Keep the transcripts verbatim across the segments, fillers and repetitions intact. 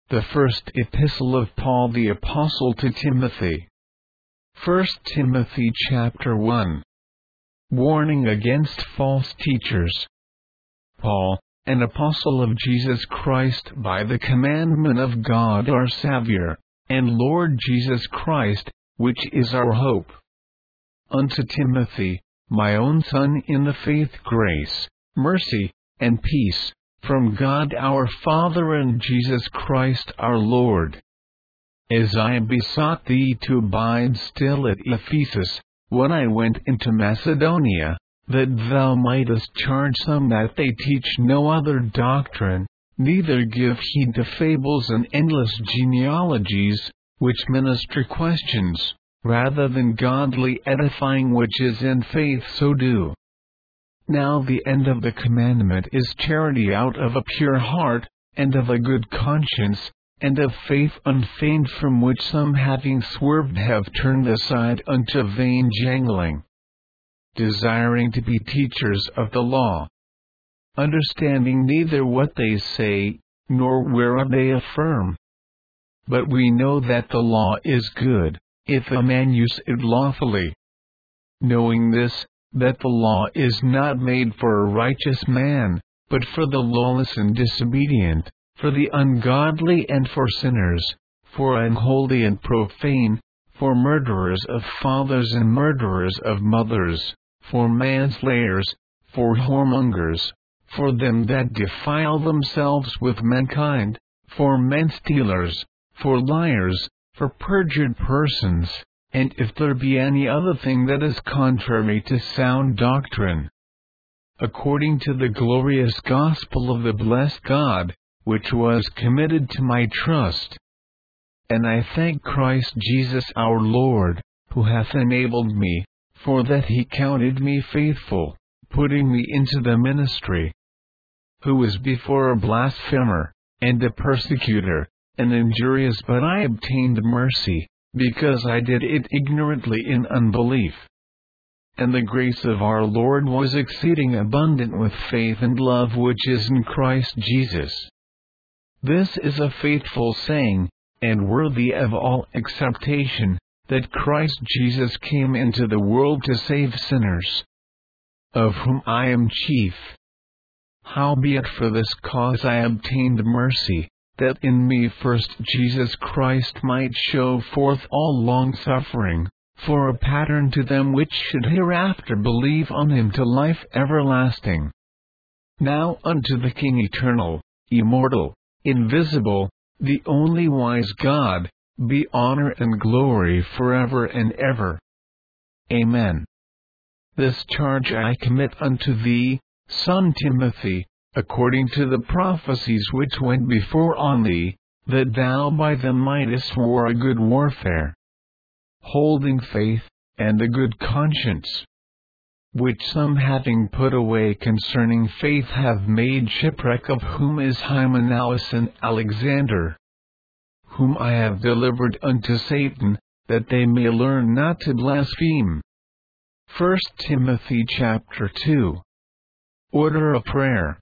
The First Epistle of Paul the Apostle to Timothy. First Timothy chapter one. Warning against false teachers. Paul, an apostle of Jesus Christ by the commandment of God our Savior, and Lord Jesus Christ, which is our hope. Unto Timothy, my own son in the faith, grace, mercy, and peace, from God our Father and Jesus Christ our Lord. As I besought thee to abide still at Ephesus, when I went into Macedonia, that thou mightest charge some that they teach no other doctrine, neither give heed to fables and endless genealogies, which minister questions, rather than godly edifying which is in faith so do. Now the end of the commandment is charity out of a pure heart, and of a good conscience, and of faith unfeigned, from which some having swerved have turned aside unto vain jangling, desiring to be teachers of the law, understanding neither what they say, nor whereof they affirm. But we know that the law is good, if a man use it lawfully. Knowing this, that the law is not made for a righteous man, but for the lawless and disobedient, for the ungodly and for sinners, for unholy and profane, for murderers of fathers and murderers of mothers, for manslayers, for whoremongers, for them that defile themselves with mankind, for men-stealers, for liars, for perjured persons, and if there be any other thing that is contrary to sound doctrine, according to the glorious gospel of the blessed God, which was committed to my trust. And I thank Christ Jesus our Lord, who hath enabled me, for that he counted me faithful, putting me into the ministry, who was before a blasphemer, and a persecutor, and injurious, but I obtained mercy, because I did it ignorantly in unbelief. And the grace of our Lord was exceeding abundant with faith and love which is in Christ Jesus. This is a faithful saying, and worthy of all acceptation, that Christ Jesus came into the world to save sinners, of whom I am chief. Howbeit for this cause I obtained mercy, that in me first Jesus Christ might show forth all long-suffering, for a pattern to them which should hereafter believe on him to life everlasting. Now unto the King eternal, immortal, invisible, the only wise God, be honor and glory forever and ever. Amen. This charge I commit unto thee, son Timothy, according to the prophecies which went before on thee, that thou by them mightest war a good warfare, holding faith, and a good conscience, which some having put away concerning faith have made shipwreck, of whom is Hymenaeus and Alexander, whom I have delivered unto Satan, that they may learn not to blaspheme. First Timothy chapter two. Order of prayer.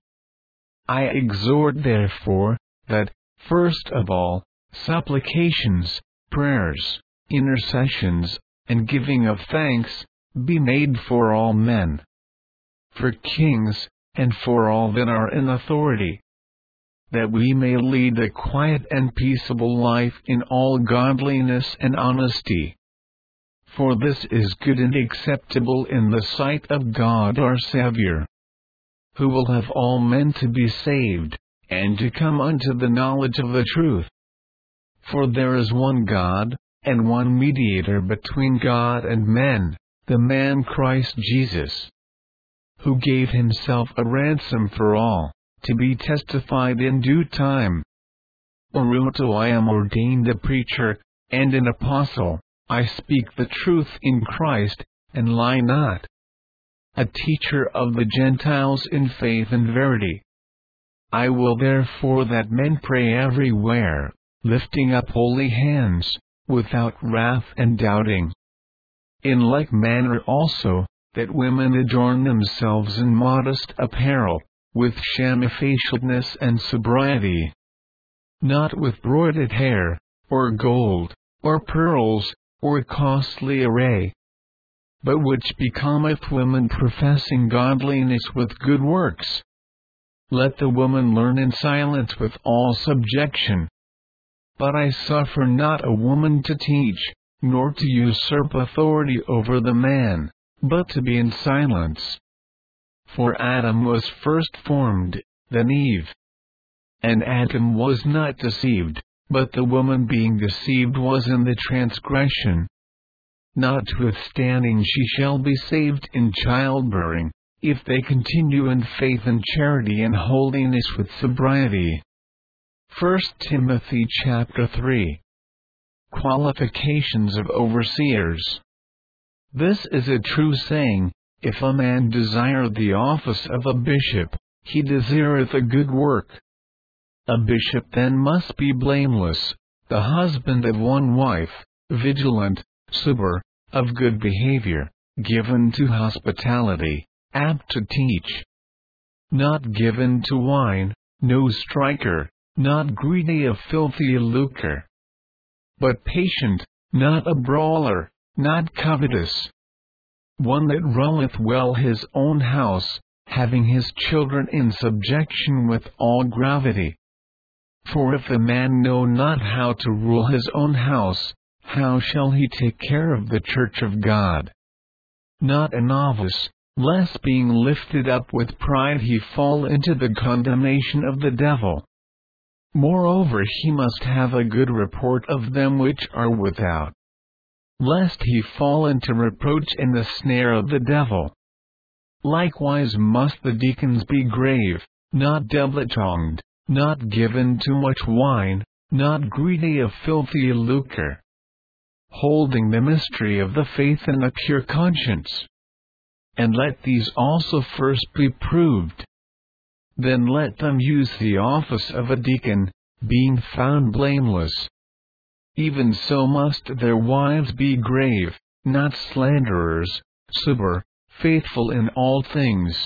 I exhort therefore, that, first of all, supplications, prayers, intercessions, and giving of thanks, be made for all men, for kings, and for all that are in authority, that we may lead a quiet and peaceable life in all godliness and honesty. For this is good and acceptable in the sight of God our Savior, who will have all men to be saved, and to come unto the knowledge of the truth. For there is one God, and one mediator between God and men, the man Christ Jesus, who gave himself a ransom for all, to be testified in due time. Whereunto I am ordained a preacher, and an apostle, I speak the truth in Christ, and lie not, a teacher of the Gentiles in faith and verity. I will therefore that men pray everywhere, lifting up holy hands, without wrath and doubting. In like manner also, that women adorn themselves in modest apparel, with shamefaciousness and sobriety. not with broided hair, or gold, or pearls, or costly array, but which becometh women professing godliness with good works. Let the woman learn in silence with all subjection. But I suffer not a woman to teach, nor to usurp authority over the man, but to be in silence. For Adam was first formed, then Eve. And Adam was not deceived, but the woman being deceived was in the transgression. Notwithstanding she shall be saved in childbearing, if they continue in faith and charity and holiness with sobriety. First Timothy chapter three. Qualifications of overseers. This is a true saying, if a man desire the office of a bishop, he desireth a good work. A bishop then must be blameless, the husband of one wife, vigilant, sober, of good behavior, given to hospitality, apt to teach. Not given to wine, no striker, not greedy of filthy lucre. But patient, not a brawler, not covetous. One that ruleth well his own house, having his children in subjection with all gravity. For if a man know not how to rule his own house, how shall he take care of the church of God? Not a novice, lest being lifted up with pride he fall into the condemnation of the devil. Moreover he must have a good report of them which are without, lest he fall into reproach in the snare of the devil. Likewise must the deacons be grave, not double-tongued, not given to much wine, not greedy of filthy lucre, holding the mystery of the faith in a pure conscience. And let these also first be proved. Then let them use the office of a deacon, being found blameless. Even so must their wives be grave, not slanderers, sober, faithful in all things.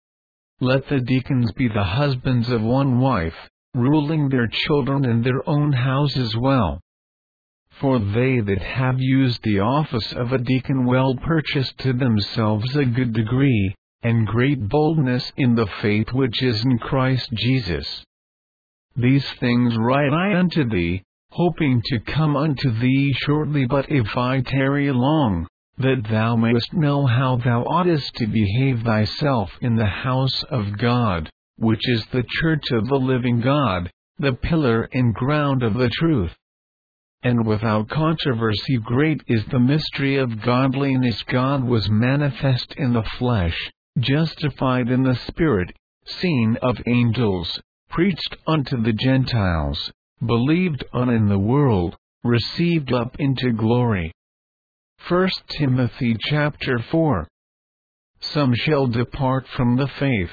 Let the deacons be the husbands of one wife, ruling their children and their own houses well. For they that have used the office of a deacon well purchase to themselves a good degree, and great boldness in the faith which is in Christ Jesus. These things write I unto thee, hoping to come unto thee shortly. But if I tarry long, that thou mayest know how thou oughtest to behave thyself in the house of God, which is the church of the living God, the pillar and ground of the truth. And without controversy great is the mystery of godliness. God was manifest in the flesh, justified in the Spirit, seen of angels, preached unto the Gentiles, believed on in the world, received up into glory. First Timothy chapter four. Some shall depart from the faith.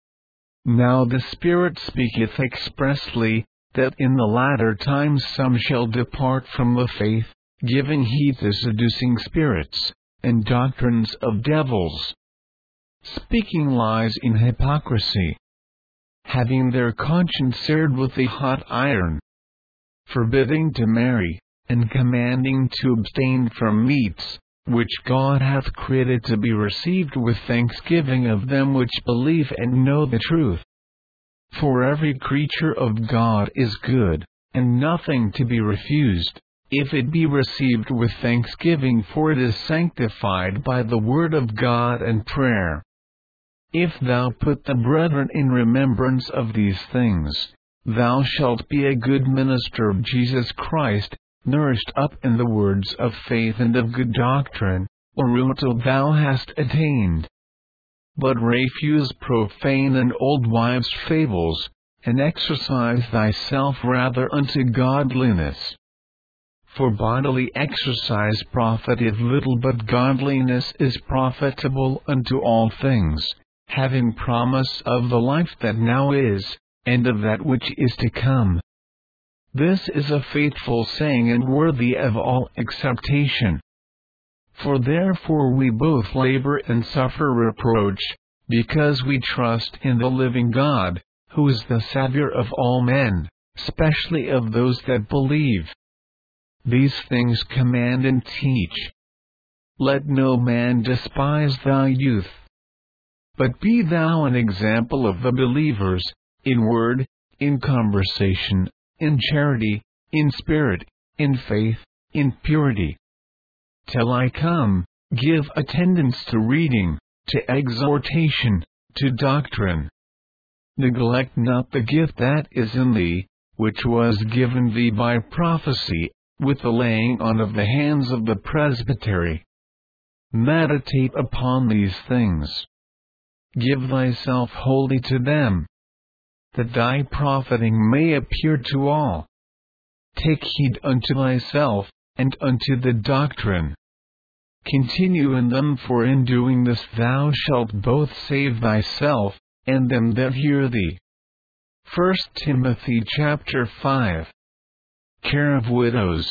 Now the Spirit speaketh expressly, that in the latter times some shall depart from the faith, giving heed to seducing spirits, and doctrines of devils, speaking lies in hypocrisy, having their conscience seared with a hot iron, forbidding to marry, and commanding to abstain from meats, which God hath created to be received with thanksgiving of them which believe and know the truth. For every creature of God is good, and nothing to be refused, if it be received with thanksgiving, for it is sanctified by the word of God and prayer. If thou put the brethren in remembrance of these things, thou shalt be a good minister of Jesus Christ, nourished up in the words of faith and of good doctrine, whereunto thou hast attained. But refuse profane and old wives' fables, and exercise thyself rather unto godliness. For bodily exercise profiteth little, but godliness is profitable unto all things, having promise of the life that now is, and of that which is to come. This is a faithful saying and worthy of all acceptation. For therefore we both labor and suffer reproach, because we trust in the living God, who is the Saviour of all men, specially of those that believe. These things command and teach. Let no man despise thy youth. But be thou an example of the believers, in word, in conversation, in charity, in spirit, in faith, in purity. Till I come, give attendance to reading, to exhortation, to doctrine. Neglect not the gift that is in thee, which was given thee by prophecy, with the laying on of the hands of the presbytery. Meditate upon these things. Give thyself wholly to them, that thy profiting may appear to all. Take heed unto thyself, and unto the doctrine. Continue in them, for in doing this thou shalt both save thyself, and them that hear thee. First Timothy chapter five. Care of widows.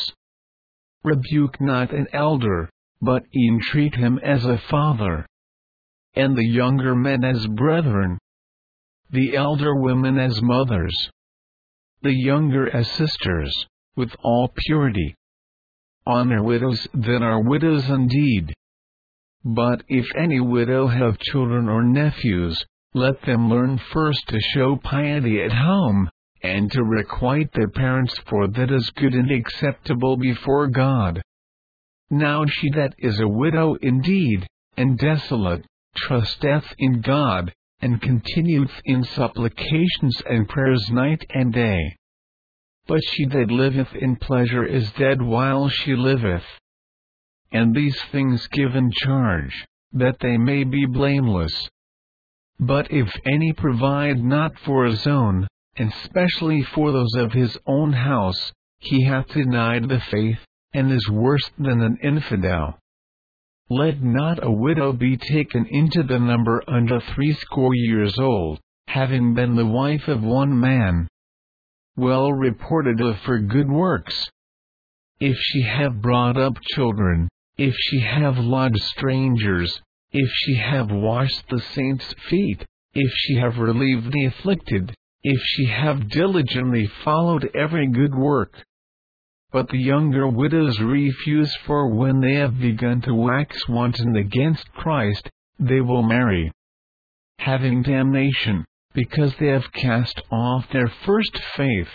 Rebuke not an elder, but entreat him as a father, and the younger men as brethren, the elder women as mothers, the younger as sisters, with all purity. Honor widows that are widows indeed. But if any widow have children or nephews, let them learn first to show piety at home, and to requite their parents, for that is good and acceptable before God. Now she that is a widow indeed, and desolate, trusteth in God, and continueth in supplications and prayers night and day. But she that liveth in pleasure is dead while she liveth. And these things give in charge, that they may be blameless. But if any provide not for his own, and specially for those of his own house, he hath denied the faith, and is worse than an infidel. Let not a widow be taken into the number under threescore years old, having been the wife of one man, well reported of for good works. If she have brought up children, if she have lodged strangers, if she have washed the saints' feet, if she have relieved the afflicted, if she have diligently followed every good work. But the younger widows refuse, for when they have begun to wax wanton against Christ, they will marry, having damnation, because they have cast off their first faith.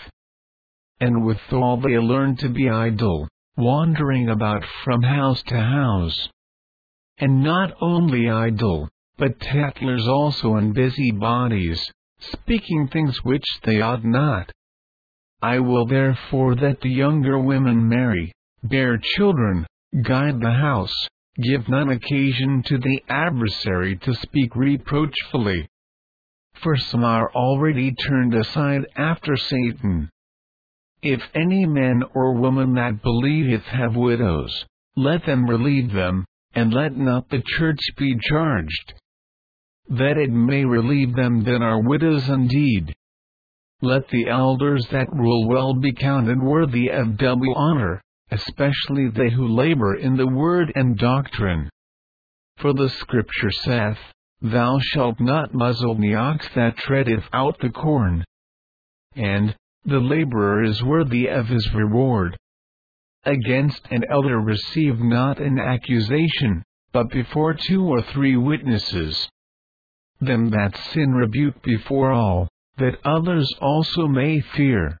And withal they learn to be idle, wandering about from house to house. And not only idle, but tattlers also, and busybodies, speaking things which they ought not. I will therefore that the younger women marry, bear children, guide the house, give none occasion to the adversary to speak reproachfully. For some are already turned aside after Satan. If any man or woman that believeth have widows, let them relieve them, and let not the church be charged, that it may relieve them that are widows indeed. Let the elders that rule well be counted worthy of double honor, especially they who labor in the word and doctrine. For the Scripture saith, Thou shalt not muzzle the ox that treadeth out the corn. And, the laborer is worthy of his reward. Against an elder receive not an accusation, but before two or three witnesses. Them that sin rebuke before all, that others also may fear.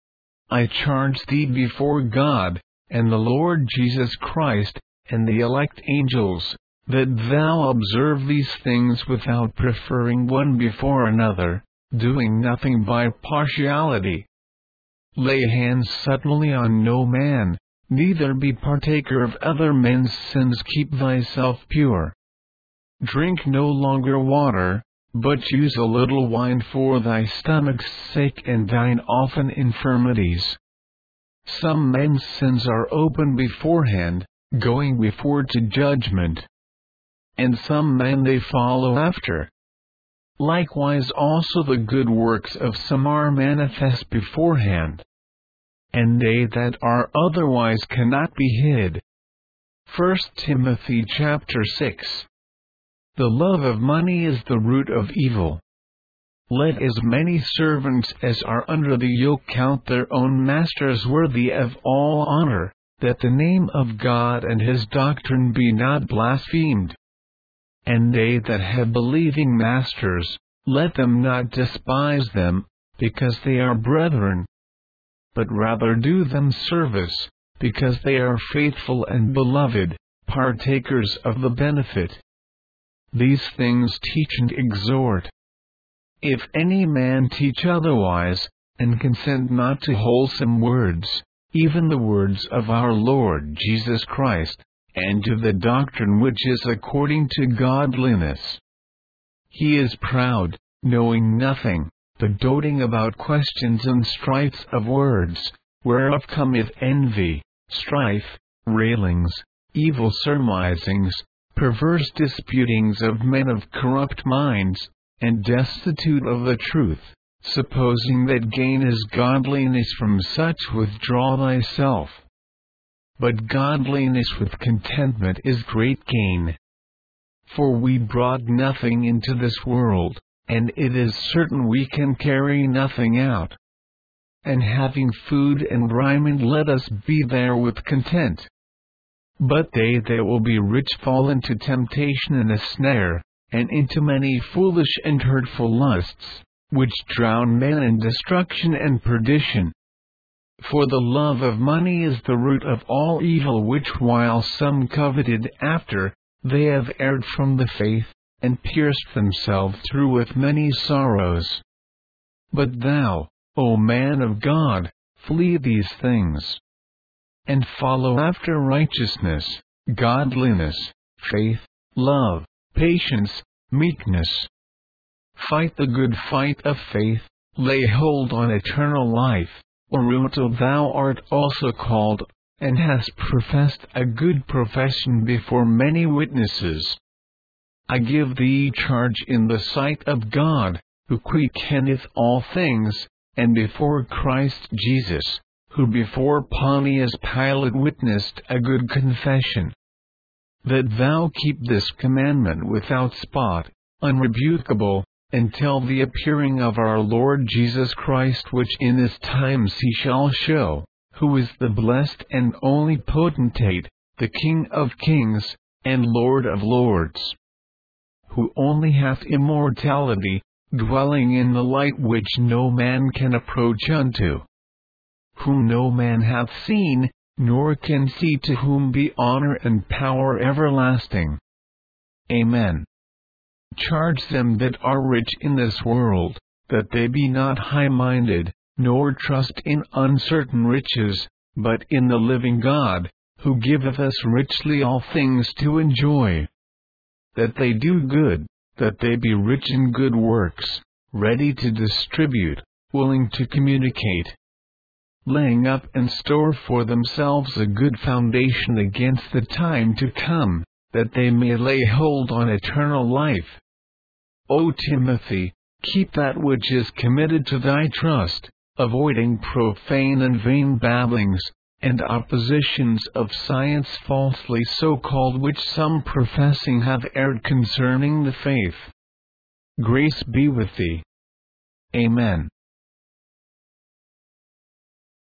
I charge thee before God, and the Lord Jesus Christ, and the elect angels, that thou observe these things without preferring one before another, doing nothing by partiality. Lay hands suddenly on no man, neither be partaker of other men's sins. Keep thyself pure. Drink no longer water, but use a little wine for thy stomach's sake and thine often infirmities. Some men's sins are open beforehand, going before to judgment. And some men they follow after. Likewise also the good works of some are manifest beforehand, and they that are otherwise cannot be hid. First Timothy chapter six. The love of money is the root of evil. Let as many servants as are under the yoke count their own masters worthy of all honor, that the name of God and his doctrine be not blasphemed. And they that have believing masters, let them not despise them, because they are brethren, but rather do them service, because they are faithful and beloved, partakers of the benefit. These things teach and exhort. If any man teach otherwise, and consent not to wholesome words, even the words of our Lord Jesus Christ, and to the doctrine which is according to godliness, he is proud, knowing nothing, but doting about questions and strifes of words, whereof cometh envy, strife, railings, evil surmisings, perverse disputings of men of corrupt minds, and destitute of the truth, supposing that gain is godliness. From such withdraw thyself. But godliness with contentment is great gain. For we brought nothing into this world, and it is certain we can carry nothing out. And having food and raiment, let us be therewith content. But they that will be rich fall into temptation and a snare, and into many foolish and hurtful lusts, which drown men in destruction and perdition. For the love of money is the root of all evil, which while some coveted after, they have erred from the faith, and pierced themselves through with many sorrows. But thou, O man of God, flee these things, and follow after righteousness, godliness, faith, love, patience, meekness. Fight the good fight of faith, lay hold on eternal life, whereunto thou art also called, and hast professed a good profession before many witnesses. I give thee charge in the sight of God, who quickeneth all things, and before Christ Jesus, who before Pontius Pilate witnessed a good confession, that thou keep this commandment without spot, unrebukable, until the appearing of our Lord Jesus Christ, which in his times he shall show, who is the blessed and only potentate, the King of kings, and Lord of lords, who only hath immortality, dwelling in the light which no man can approach unto, whom no man hath seen, nor can see, to whom be honor and power everlasting. Amen. Charge them that are rich in this world, that they be not high-minded, nor trust in uncertain riches, but in the living God, who giveth us richly all things to enjoy. That they do good, that they be rich in good works, ready to distribute, willing to communicate, laying up in store for themselves a good foundation against the time to come, that they may lay hold on eternal life. O Timothy, keep that which is committed to thy trust, avoiding profane and vain babblings, and oppositions of science falsely so called, which some professing have erred concerning the faith. Grace be with thee. Amen.